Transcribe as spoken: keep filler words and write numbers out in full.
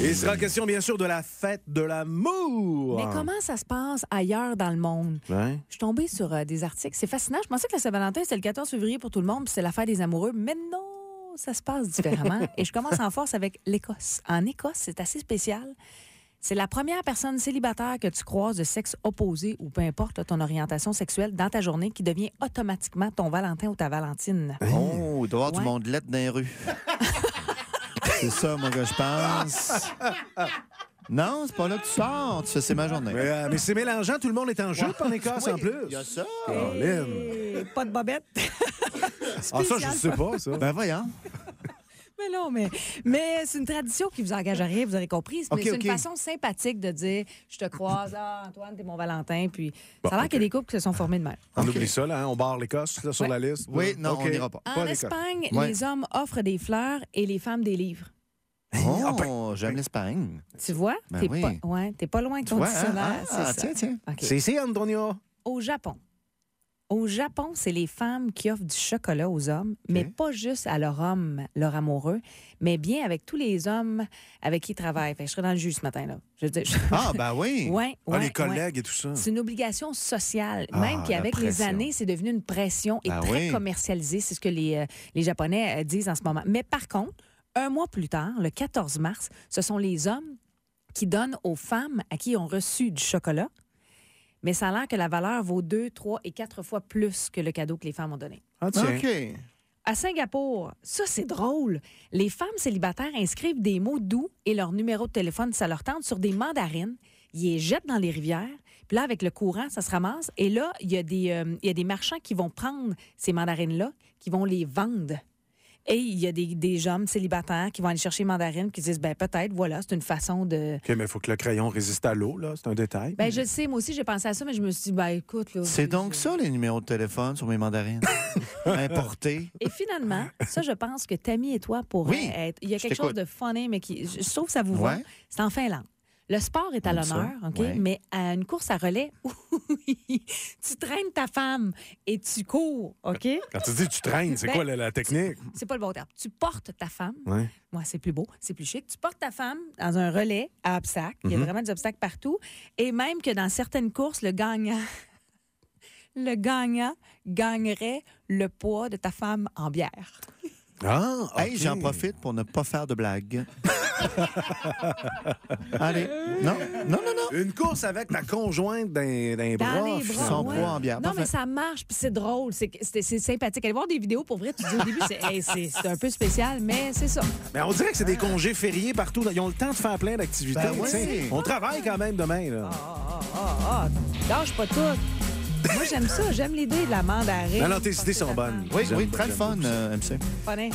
Il sera question, bien sûr, de la fête de l'amour. Mais comment ça se passe ailleurs dans le monde? Ouais. Je suis tombée sur euh, des articles. C'est fascinant. Je pensais que la Saint-Valentin, c'était le quatorze février pour tout le monde, puis c'est la fête des amoureux. Mais non, ça se passe différemment. Et je commence en force avec l'Écosse. En Écosse, c'est assez spécial. C'est la première personne célibataire que tu croises de sexe opposé ou peu importe ton orientation sexuelle dans ta journée qui devient automatiquement ton Valentin ou ta Valentine. Oh, il doit y avoir Ouais. du monde lettre dans les rues. C'est ça, moi, que je pense. Non, c'est pas là que tu sors. Tu fais, c'est ma journée. Mais, euh, mais c'est mélangeant, tout le monde est en jupe en Écosse en plus. Il y a ça. Colin. Et pas de bobette. Ah, ça, je sais pas, ça. Ben voyons. Mais non, mais, mais c'est une tradition qui vous engage à rien, vous aurez compris. Mais OK, c'est OK. une façon sympathique de dire je te croise, ah, Antoine, t'es mon Valentin. Puis Bon, ça a l'air OK. qu'il y a des couples qui se sont formés de même. On OK. oublie ça, là, hein? On barre l'Écosse là, sur Ouais. la liste. Oui, là. non, OK. on n'ira pas. En Pas l'Écosse. Espagne, Ouais. les hommes offrent des fleurs et les femmes des livres. Oh, j'aime l'Espagne. Tu vois? Ben t'es oui. pas, ouais, t'es pas loin de ton Ouais, dictionnaire. ah, c'est ah, ça. tiens, tiens. OK. C'est ici, Antonio. Au Japon. Au Japon, c'est les femmes qui offrent du chocolat aux hommes, mais pas juste à leur homme, leur amoureux, mais bien avec tous les hommes avec qui ils travaillent. Fait que je serais dans le jus ce matin, là. Je veux dire, je- Ah, ben oui. Ouais, Ah, ouais, les ouais. collègues et tout ça. C'est une obligation sociale, Ah, même la qu'avec les pression. années, c'est devenu une pression et Ben très oui. commercialisée. C'est ce que les, euh, les Japonais euh, disent en ce moment. Mais par contre, un mois plus tard, le quatorze mars, ce sont les hommes qui donnent aux femmes à qui ils ont reçu du chocolat, mais ça a l'air que la valeur vaut deux, trois et quatre fois plus que le cadeau que les femmes ont donné. Ah, tiens. OK. À Singapour, ça, c'est drôle. Les femmes célibataires inscrivent des mots doux et leur numéro de téléphone, ça leur tente, sur des mandarines. Ils les jettent dans les rivières. Puis là, avec le courant, ça se ramasse. Et là, il y a des, euh, il y a des marchands qui vont prendre ces mandarines-là, qui vont les vendre. Et il y a des, des hommes célibataires qui vont aller chercher les mandarines, qui disent, ben peut-être, voilà, c'est une façon de... OK, mais il faut que le crayon résiste à l'eau, là. C'est un détail. Ben je le sais, moi aussi, j'ai pensé à ça, mais je me suis dit, ben écoute... Là, C'est je- donc ça, les numéros de téléphone sur mes mandarines? Importés. Et finalement, ça, je pense que Tammy et toi pourraient Oui, être... Il y a je quelque chose t'écoute. de funny, mais qui, je je trouve que ça vous va. Ouais. C'est en Finlande. Le sport est à Comme ça, l'honneur, OK? ouais. Mais à une course à relais, tu traînes ta femme et tu cours, OK? Quand tu dis tu traînes, c'est Ben, quoi la, la technique? C'est pas le bon terme. Tu portes ta femme. Ouais. Moi, c'est plus beau, c'est plus chic. Tu portes ta femme dans un relais à obstacles. Il y a Mm-hmm. vraiment des obstacles partout. Et même que dans certaines courses, le gagnant, le gagnant gagnerait le poids de ta femme en bière. Ah, Hey, OK. j'en profite pour ne pas faire de blagues. Allez. Non, non, non, non. Une course avec ta conjointe d'un, d'un Dans bras. les bras, Son ouais. poids en bière. Non, Parfait. mais ça marche, puis c'est drôle, c'est, c'est, c'est sympathique. Allez voir des vidéos, pour vrai, tu dis au début, c'est, hey, c'est, c'est un peu spécial, mais c'est ça. Mais on dirait que c'est des congés fériés partout. Ils ont le temps de faire plein d'activités. Ben oui. tu sais. On travaille quand même demain. Là. Ah, ah, ah, lâche pas tout. Moi, j'aime ça, j'aime l'idée de la mandarine. Non, non, tes idées sont bonnes. Oui, J'aime- oui, très le j'aime fun, beaucoup ça. euh, M C. Funny.